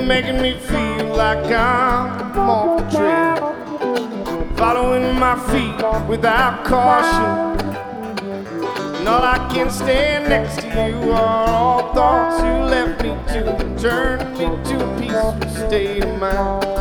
making me feel like I'm off the trail, following my feet without caution. And all I can stand next to you are all thoughts you left me to turn me to a peaceful state of mind.